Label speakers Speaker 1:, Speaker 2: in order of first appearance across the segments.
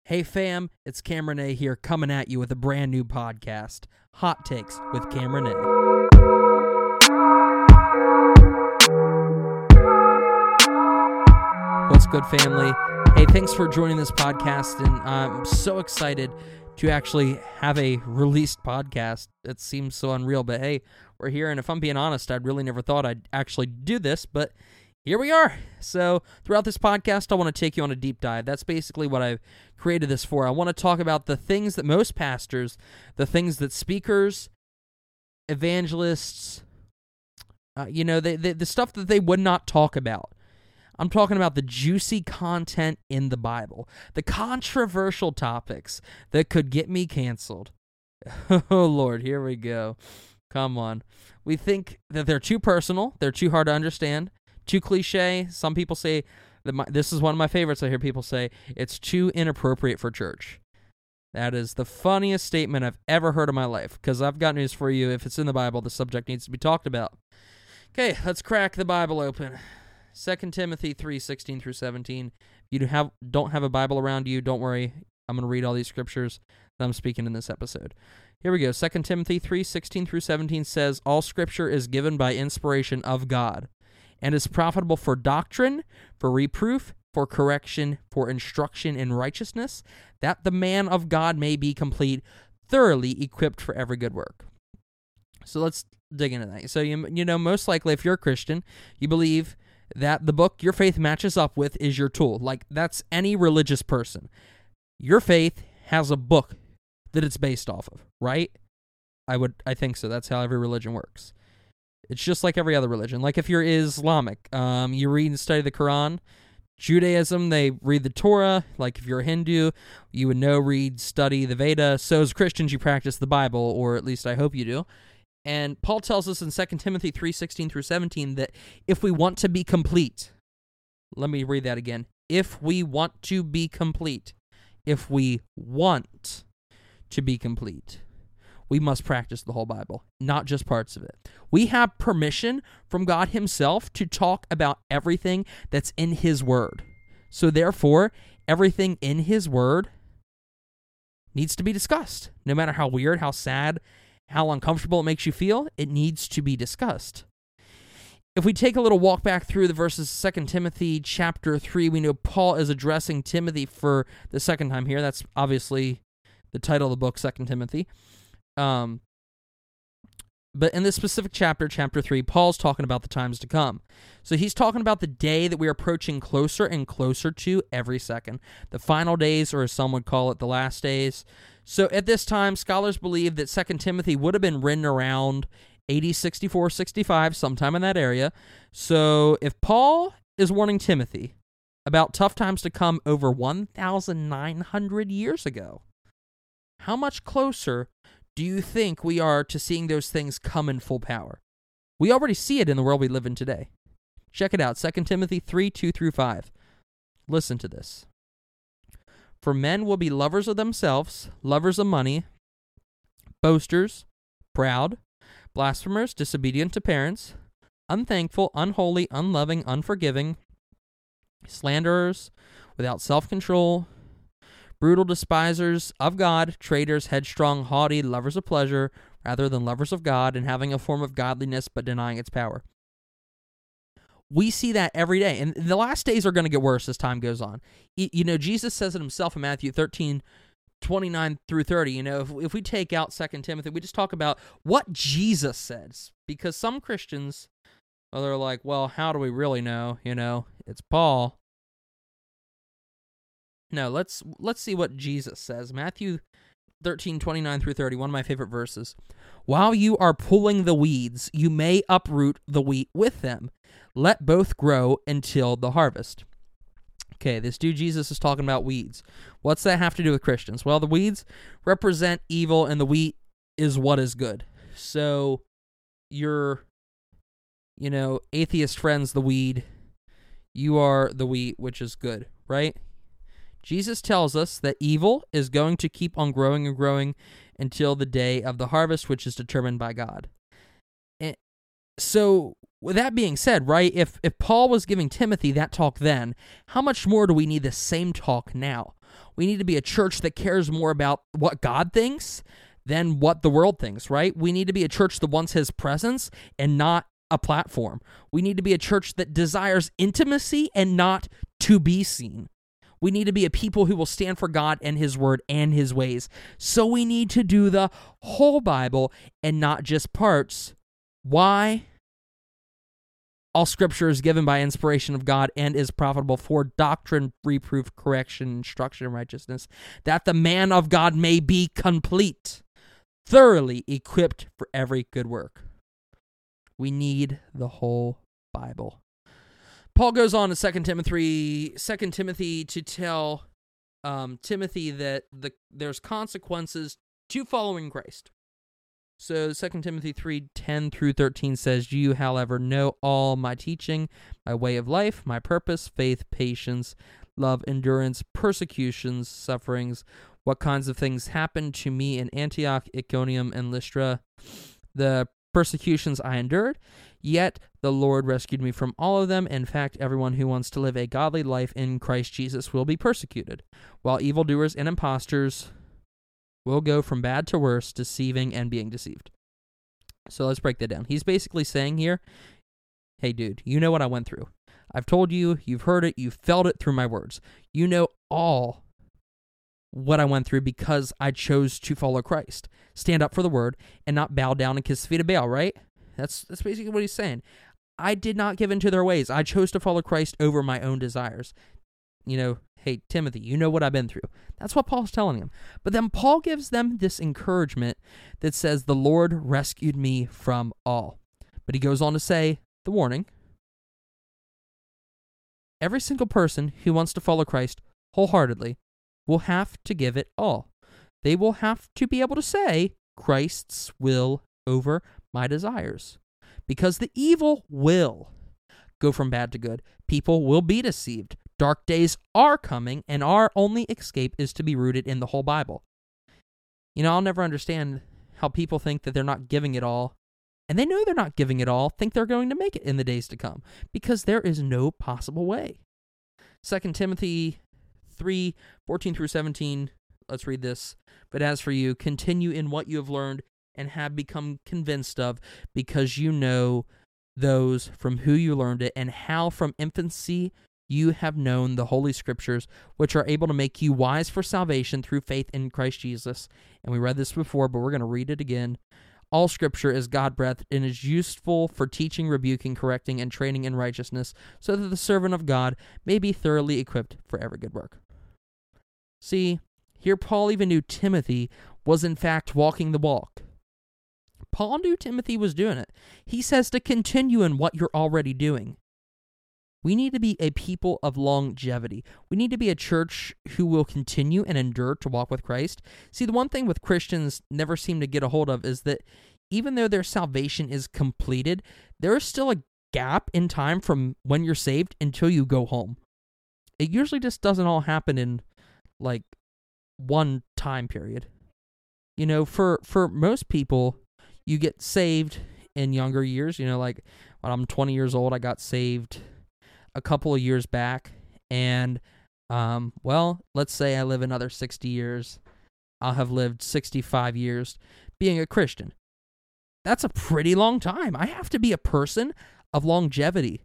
Speaker 1: Hey fam, it's Cameron A here coming at you with a brand new podcast, Hot Takes with Cameron A. What's good, family? Hey, thanks for joining this podcast, and I'm so excited to actually have a released podcast. It seems so unreal, but hey, we're here, and if I'm being honest, I'd really never thought I'd actually do this, but here we are. So throughout this podcast, I want to take you on a deep dive. That's basically what I've created this for. I want to talk about the things that most pastors, the things that speakers, evangelists, the stuff that they would not talk about. I'm talking about the juicy content in the Bible, the controversial topics that could get me canceled. Oh, Lord, here we go. Come on. We think that they're too personal, they're too hard to understand, too cliche. Some people say, this is one of my favorites, I hear people say, it's too inappropriate for church. That is the funniest statement I've ever heard in my life, because I've got news for you. If it's in the Bible, the subject needs to be talked about. Okay, let's crack the Bible open. 2 Timothy 3:16 through 17. If you don't have a Bible around you, don't worry. I'm going to read all these scriptures that I'm speaking in this episode. Here we go. 2 Timothy 3:16 through 17 says, "All scripture is given by inspiration of God, and is profitable for doctrine, for reproof, for correction, for instruction in righteousness, that the man of God may be complete, thoroughly equipped for every good work." So let's dig into that. So you know, most likely if you're a Christian, you believe that the book your faith matches up with is your tool. Like, that's any religious person. Your faith has a book that it's based off of, right? I think so. That's how every religion works. It's just like every other religion. Like if you're Islamic, you read and study the Quran. Judaism, they read the Torah. Like if you're a Hindu, you would read, study the Veda. So as Christians, you practice the Bible, or at least I hope you do. And Paul tells us in 2 Timothy 3:16 through 17 that if we want to be complete, let me read that again. If we want to be complete, we must practice the whole Bible, not just parts of it. We have permission from God himself to talk about everything that's in his word. So therefore, everything in his word needs to be discussed. No matter how weird, how sad, how uncomfortable it makes you feel, it needs to be discussed. If we take a little walk back through the verses 2 Timothy chapter 3, we know Paul is addressing Timothy for the second time here. That's obviously the title of the book, 2 Timothy. But in this specific chapter 3, Paul's talking about the times to come. So he's talking about the day that we're approaching closer and closer to every second. The final days, or as some would call it, the last days. So at this time, scholars believe that 2 Timothy would have been written around AD 64, 65, sometime in that area. So if Paul is warning Timothy about tough times to come over 1,900 years ago, how much closer do you think we are to seeing those things come in full power? We already see it in the world we live in today. Check it out, 2 Timothy 3:2 through 5. Listen to this. "For men will be lovers of themselves, lovers of money, boasters, proud, blasphemers, disobedient to parents, unthankful, unholy, unloving, unforgiving, slanderers, without self-control, brutal, despisers of God, traitors, headstrong, haughty, lovers of pleasure rather than lovers of God, and having a form of godliness but denying its power." We see that every day, and the last days are going to get worse as time goes on. Jesus says it himself in Matthew 13:29 through 30. If we take out 2 Timothy, we just talk about what Jesus says, because some Christians, well, they're like, well, how do we really know? It's Paul. No, let's see what Jesus says. Matthew 13:29 through 30, one of my favorite verses. "While you are pulling the weeds, you may uproot the wheat with them. Let both grow until the harvest." Okay, this dude Jesus is talking about weeds. What's that have to do with Christians? Well, the weeds represent evil, and the wheat is what is good. So your, atheist friend's the weed. You are the wheat, which is good, right? Jesus tells us that evil is going to keep on growing and growing until the day of the harvest, which is determined by God. And so, with that being said, if Paul was giving Timothy that talk then, how much more do we need the same talk now? We need to be a church that cares more about what God thinks than what the world thinks, right? We need to be a church that wants his presence and not a platform. We need to be a church that desires intimacy and not to be seen. We need to be a people who will stand for God and his word and his ways. So we need to do the whole Bible and not just parts. Why? All scripture is given by inspiration of God and is profitable for doctrine, reproof, correction, instruction, and righteousness, that the man of God may be complete, thoroughly equipped for every good work. We need the whole Bible. Paul goes on in 2 Timothy to tell Timothy that there's consequences to following Christ. So 2 Timothy 3:10 through 13 says, "You, however, know all my teaching, my way of life, my purpose, faith, patience, love, endurance, persecutions, sufferings, what kinds of things happened to me in Antioch, Iconium, and Lystra. The persecutions I endured, yet the Lord rescued me from all of them. In fact, everyone who wants to live a godly life in Christ Jesus will be persecuted, while evildoers and impostors will go from bad to worse, deceiving and being deceived." So let's break that down. He's basically saying here, hey dude, you know what I went through. I've told you, you've heard it, you've felt it through my words. You know all what I went through because I chose to follow Christ, stand up for the word, and not bow down and kiss the feet of Baal, right? That's basically what he's saying. I did not give in to their ways. I chose to follow Christ over my own desires. You know, hey, Timothy, you know what I've been through. That's what Paul's telling him. But then Paul gives them this encouragement that says, the Lord rescued me from all. But he goes on to say, the warning, every single person who wants to follow Christ wholeheartedly will have to give it all. They will have to be able to say, Christ's will over my desires. Because the evil will go from bad to good. People will be deceived. Dark days are coming, and our only escape is to be rooted in the whole Bible. You know, I'll never understand how people think that they're not giving it all, and they know they're not giving it all, think they're going to make it in the days to come, because there is no possible way. 2 Timothy 3:14 through 17, let's read this. "But as for you, continue in what you have learned and have become convinced of, because you know those from who you learned it, and how from infancy you have known the Holy Scriptures, which are able to make you wise for salvation through faith in Christ Jesus." And we read this before, but we're going to read it again. "All Scripture is God-breathed and is useful for teaching, rebuking, correcting, and training in righteousness, so that the servant of God may be thoroughly equipped for every good work." See, here Paul even knew Timothy was in fact walking the walk. Paul knew Timothy was doing it. He says to continue in what you're already doing. We need to be a people of longevity. We need to be a church who will continue and endure to walk with Christ. See, the one thing with Christians never seem to get a hold of is that even though their salvation is completed, there is still a gap in time from when you're saved until you go home. It usually just doesn't all happen in like one time period. You know, for most people, you get saved in younger years. You know, like when I'm 20 years old, I got saved a couple of years back, and well, let's say I live another 60 years. I'll have lived 65 years being a Christian. That's a pretty long time. I have to be a person of longevity.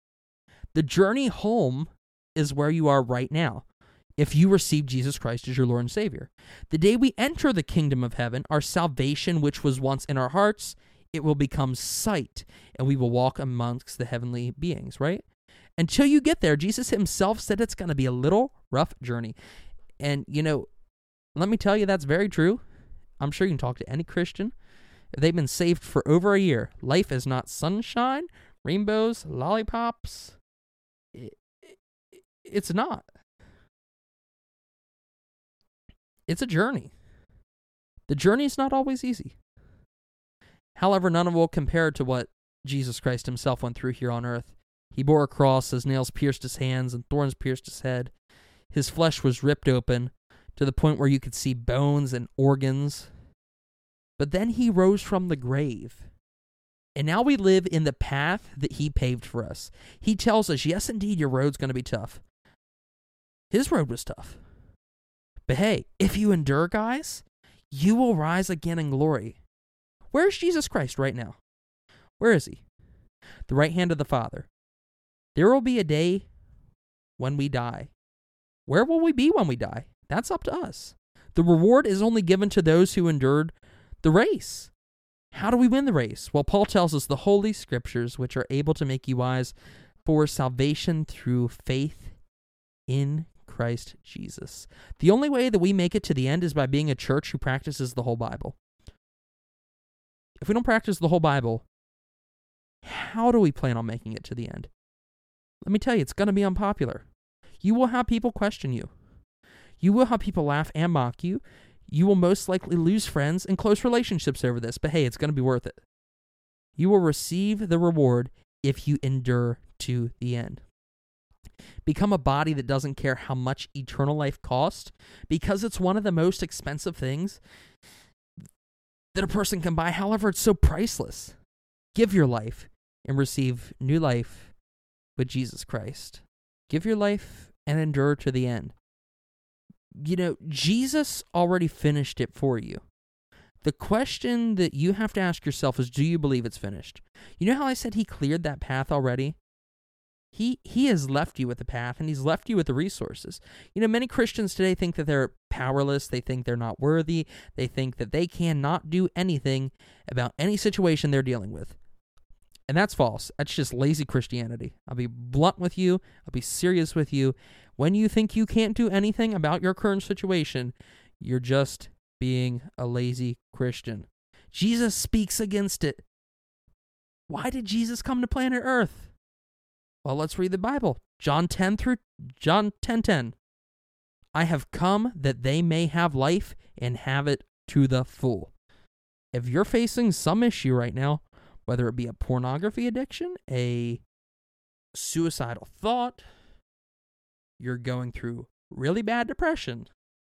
Speaker 1: The journey home is where you are right now, if you receive Jesus Christ as your Lord and Savior. The day we enter the kingdom of heaven, our salvation, which was once in our hearts, it will become sight, and we will walk amongst the heavenly beings, right? Until you get there, Jesus himself said it's going to be a little rough journey. And, you know, let me tell you, that's very true. I'm sure you can talk to any Christian. If they've been saved for over a year, life is not sunshine, rainbows, lollipops. It's not. It's a journey. The journey is not always easy. However, none of it will compare to what Jesus Christ himself went through here on earth. He bore a cross, his nails pierced his hands, and thorns pierced his head. His flesh was ripped open to the point where you could see bones and organs. But then he rose from the grave. And now we live in the path that he paved for us. He tells us, yes, indeed, your road's going to be tough. His road was tough. But hey, if you endure, guys, you will rise again in glory. Where is Jesus Christ right now? Where is he? The right hand of the Father. There will be a day when we die. Where will we be when we die? That's up to us. The reward is only given to those who endured the race. How do we win the race? Well, Paul tells us the Holy Scriptures, which are able to make you wise for salvation through faith in Christ Jesus. The only way that we make it to the end is by being a church who practices the whole Bible. If we don't practice the whole Bible, how do we plan on making it to the end? Let me tell you, it's going to be unpopular. You will have people question you. You will have people laugh and mock you. You will most likely lose friends and close relationships over this, but hey, it's going to be worth it. You will receive the reward if you endure to the end. Become a body that doesn't care how much eternal life costs, because it's one of the most expensive things that a person can buy. However, it's so priceless. Give your life and receive new life with Jesus Christ. Give your life and endure to the end. You know, Jesus already finished it for you. The question that you have to ask yourself is, do you believe it's finished? You know how I said he cleared that path already? He has left you with the path, and he's left you with the resources. You know, many Christians today think that they're powerless. They think they're not worthy. They think that they cannot do anything about any situation they're dealing with. And that's false. That's just lazy Christianity. I'll be blunt with you. I'll be serious with you. When you think you can't do anything about your current situation, you're just being a lazy Christian. Jesus speaks against it. Why did Jesus come to planet Earth? Well, let's read the Bible. John 10:10. I have come that they may have life and have it to the full. If you're facing some issue right now, whether it be a pornography addiction, a suicidal thought, you're going through really bad depression.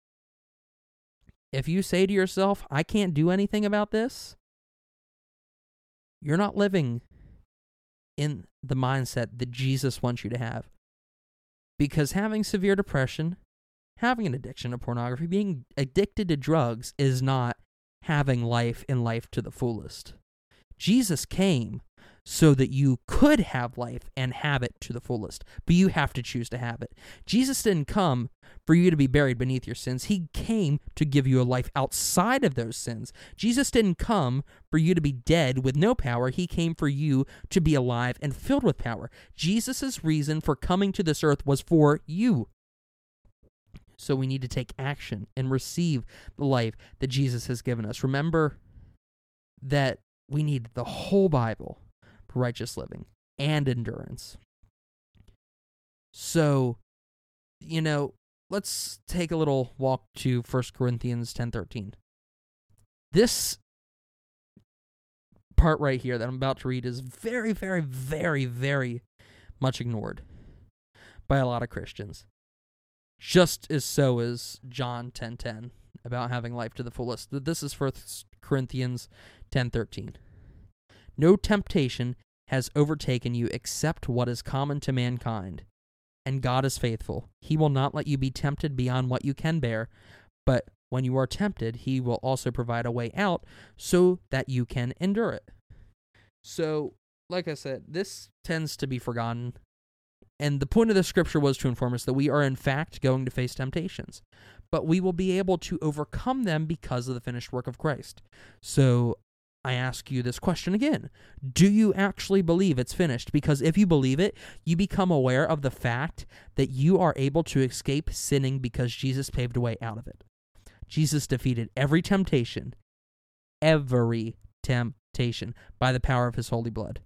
Speaker 1: If you say to yourself, I can't do anything about this, you're not living in the mindset that Jesus wants you to have. Because having severe depression, having an addiction to pornography, being addicted to drugs is not having life and life to the fullest. Jesus came so that you could have life and have it to the fullest, but you have to choose to have it. Jesus didn't come for you to be buried beneath your sins. He came to give you a life outside of those sins. Jesus didn't come for you to be dead with no power. He came for you to be alive and filled with power. Jesus' reason for coming to this earth was for you. So we need to take action and receive the life that Jesus has given us. Remember that we need the whole Bible for righteous living and endurance. So, you know, let's take a little walk to 1 Corinthians 10:13. This part right here that I'm about to read is very, very, very, very much ignored by a lot of Christians. Just as so is John 10:10 about having life to the fullest. This is 1 Corinthians 10:13. No temptation has overtaken you except what is common to mankind. And God is faithful. He will not let you be tempted beyond what you can bear, but when you are tempted, he will also provide a way out so that you can endure it. So, like I said, this tends to be forgotten. And the point of the scripture was to inform us that we are in fact going to face temptations, but we will be able to overcome them because of the finished work of Christ. So I ask you this question again. Do you actually believe it's finished? Because if you believe it, you become aware of the fact that you are able to escape sinning because Jesus paved a way out of it. Jesus defeated every temptation by the power of his holy blood.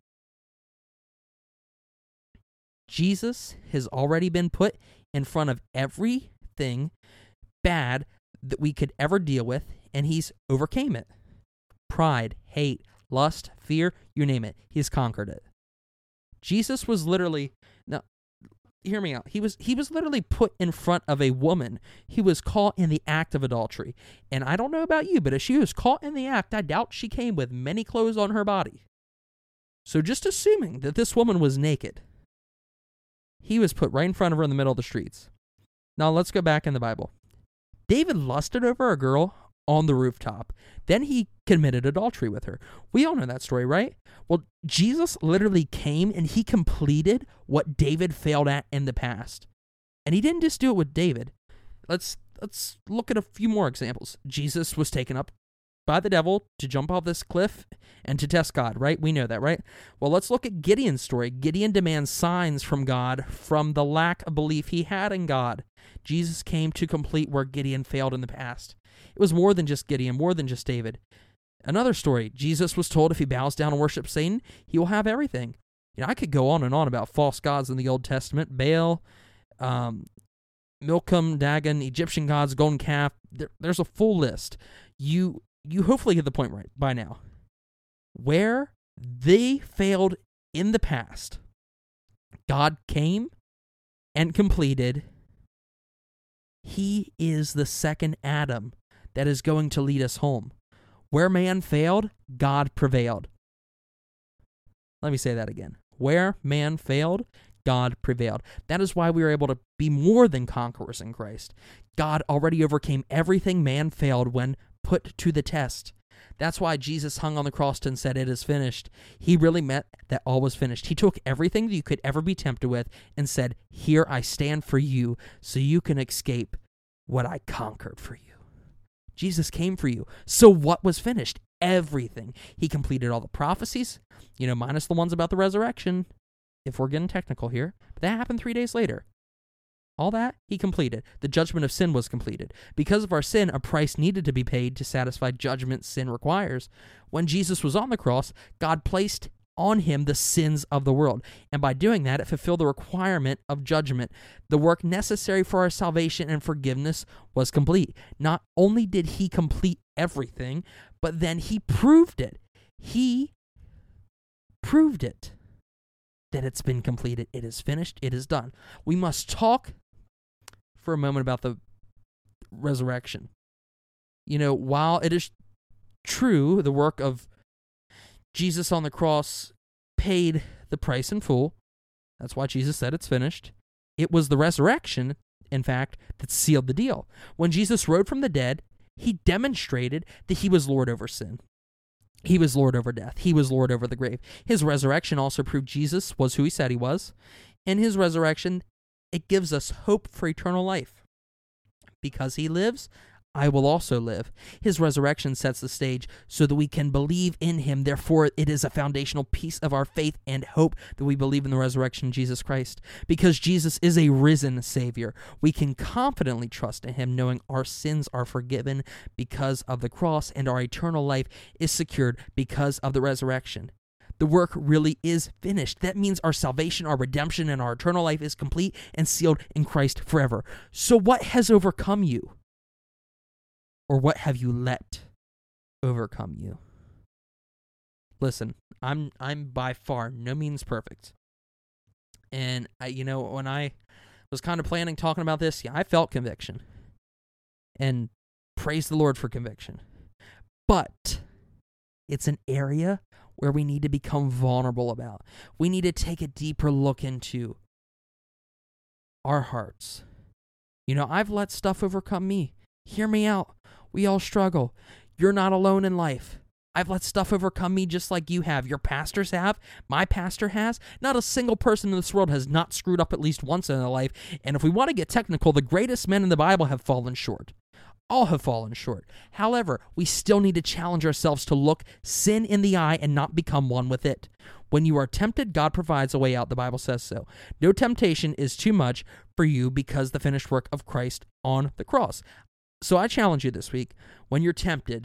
Speaker 1: Jesus has already been put in front of everything bad that we could ever deal with, and he's overcame it. Pride, hate, lust, fear, you name it. He's conquered it. Jesus was literally, now, hear me out. He was literally put in front of a woman. He was caught in the act of adultery. And I don't know about you, but if she was caught in the act, I doubt she came with many clothes on her body. So just assuming that this woman was naked, he was put right in front of her in the middle of the streets. Now let's go back in the Bible. David lusted over a girl on the rooftop. Then he committed adultery with her. We all know that story, right? Well, Jesus literally came and he completed what David failed at in the past. And he didn't just do it with David. Let's look at a few more examples. Jesus was taken up by the devil to jump off this cliff and to test God, right? We know that, right? Well, let's look at Gideon's story. Gideon demands signs from God from the lack of belief he had in God. Jesus came to complete where Gideon failed in the past. It was more than just Gideon, more than just David. Another story, Jesus was told if he bows down and worships Satan, he will have everything. I could go on and on about false gods in the Old Testament. Baal, Milcom, Dagon, Egyptian gods, golden calf. There's a full list. You hopefully get the point right by now. Where they failed in the past, God came and completed. He is the second Adam that is going to lead us home. Where man failed, God prevailed. Let me say that again. Where man failed, God prevailed. That is why we are able to be more than conquerors in Christ. God already overcame everything man failed when put to the test. That's why Jesus hung on the cross and said, "It is finished." He really meant that all was finished. He took everything that you could ever be tempted with and said, "Here I stand for you so you can escape what I conquered for you." Jesus came for you. So what was finished? Everything. He completed all the prophecies, minus the ones about the resurrection, if we're getting technical here. But that happened 3 days later. All that he completed. The judgment of sin was completed. Because of our sin, a price needed to be paid to satisfy judgment sin requires. When Jesus was on the cross, God placed on him the sins of the world. And by doing that, it fulfilled the requirement of judgment. The work necessary for our salvation and forgiveness was complete. Not only did he complete everything, but then he proved it. He proved it. That it's been completed. It is finished. It is done. We must talk for a moment about the resurrection. While it is true, the work of Jesus on the cross paid the price in full. That's why Jesus said it's finished. It was the resurrection, in fact, that sealed the deal. When Jesus rose from the dead, he demonstrated that he was Lord over sin. He was Lord over death. He was Lord over the grave. His resurrection also proved Jesus was who he said he was. In his resurrection, it gives us hope for eternal life. Because he lives, I will also live. His resurrection sets the stage so that we can believe in him. Therefore, it is a foundational piece of our faith and hope that we believe in the resurrection of Jesus Christ. Because Jesus is a risen Savior, we can confidently trust in him, knowing our sins are forgiven because of the cross and our eternal life is secured because of the resurrection. The work really is finished. That means our salvation, our redemption, and our eternal life is complete and sealed in Christ forever. So what has overcome you? Or what have you let overcome you? Listen, I'm by far no means perfect. And when I was kind of planning talking about this, I felt conviction. And praise the Lord for conviction. But it's an area where we need to become vulnerable about. We need to take a deeper look into our hearts. I've let stuff overcome me. Hear me out. We all struggle. You're not alone in life. I've let stuff overcome me just like you have. Your pastors have. My pastor has. Not a single person in this world has not screwed up at least once in their life. And if we want to get technical, the greatest men in the Bible have fallen short. All have fallen short. However, we still need to challenge ourselves to look sin in the eye and not become one with it. When you are tempted, God provides a way out. The Bible says so. No temptation is too much for you because the finished work of Christ on the cross. So I challenge you this week, when you're tempted,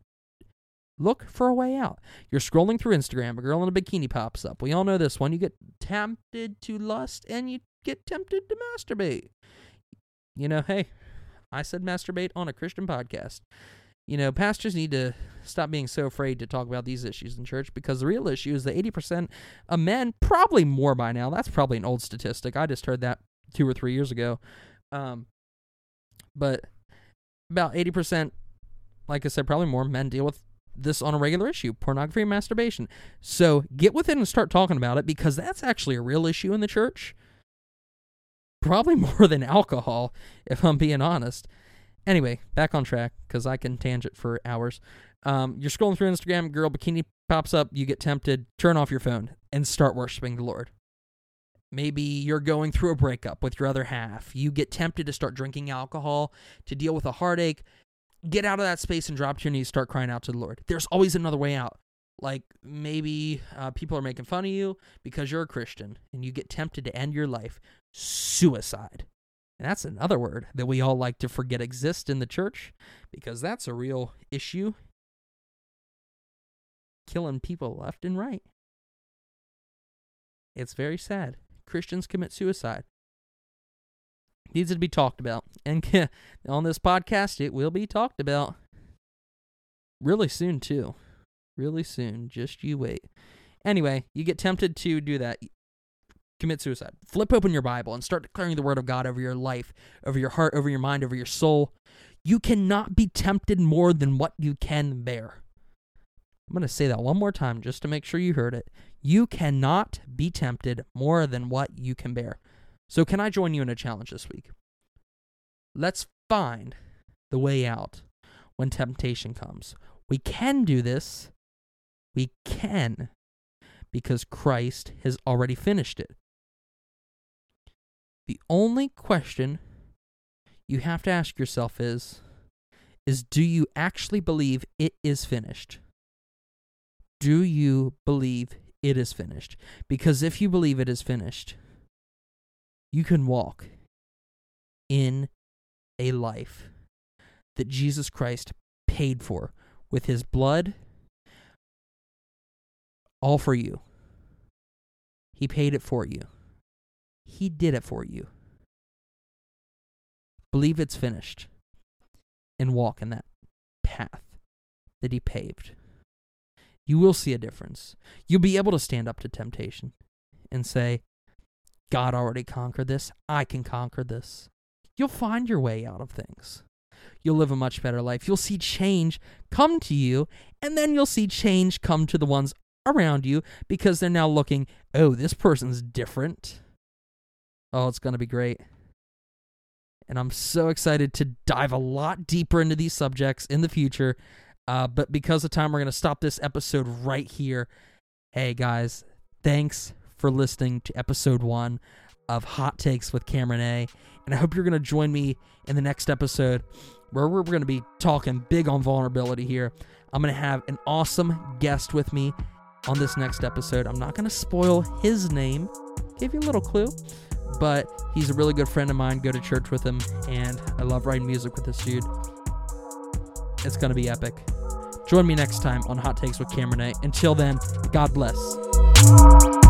Speaker 1: look for a way out. You're scrolling through Instagram, a girl in a bikini pops up. We all know this one. You get tempted to lust and you get tempted to masturbate. Hey, I said masturbate on a Christian podcast. Pastors need to stop being so afraid to talk about these issues in church, because the real issue is that 80% of men, probably more by now, that's probably an old statistic. I just heard that 2 or 3 years ago. But about 80%, like I said, probably more men deal with this on a regular issue, pornography and masturbation. So get with it and start talking about it, because that's actually a real issue in the church. Probably more than alcohol, if I'm being honest. Anyway, back on track, because I can tangent for hours. You're scrolling through Instagram, girl bikini pops up, you get tempted, turn off your phone, and start worshiping the Lord. Maybe you're going through a breakup with your other half. You get tempted to start drinking alcohol to deal with a heartache. Get out of that space and drop to your knees, start crying out to the Lord. There's always another way out. Like maybe people are making fun of you because you're a Christian, and you get tempted to end your life. Suicide. And that's another word that we all like to forget exists in the church, because that's a real issue. Killing people left and right. It's very sad. Christians commit suicide. Needs to be talked about. And on this podcast, it will be talked about. Really soon, too. Really soon. Just you wait. Anyway, you get tempted to do that. Commit suicide. Flip open your Bible and start declaring the word of God over your life, over your heart, over your mind, over your soul. You cannot be tempted more than what you can bear. I'm going to say that one more time just to make sure you heard it. You cannot be tempted more than what you can bear. So can I join you in a challenge this week? Let's find the way out when temptation comes. We can do this. We can, because Christ has already finished it. The only question you have to ask yourself is do you actually believe it is finished? Do you believe it is finished? Because if you believe it is finished, you can walk in a life that Jesus Christ paid for with his blood, all for you. He paid it for you. He did it for you. Believe it's finished and walk in that path that he paved. You will see a difference. You'll be able to stand up to temptation and say, God already conquered this. I can conquer this. You'll find your way out of things. You'll live a much better life. You'll see change come to you, and then you'll see change come to the ones around you, because they're now looking, oh, this person's different. Oh, it's going to be great. And I'm so excited to dive a lot deeper into these subjects in the future. But because of time, we're going to stop this episode right here. Hey, guys, thanks for listening to episode 1 of Hot Takes with Cameron A. And I hope you're going to join me in the next episode, where we're going to be talking big on vulnerability here. I'm going to have an awesome guest with me on this next episode. I'm not going to spoil his name. Give you a little clue. But he's a really good friend of mine. Go to church with him. And I love writing music with this dude. It's going to be epic. Join me next time on Hot Takes with Cameron A. Until then, God bless.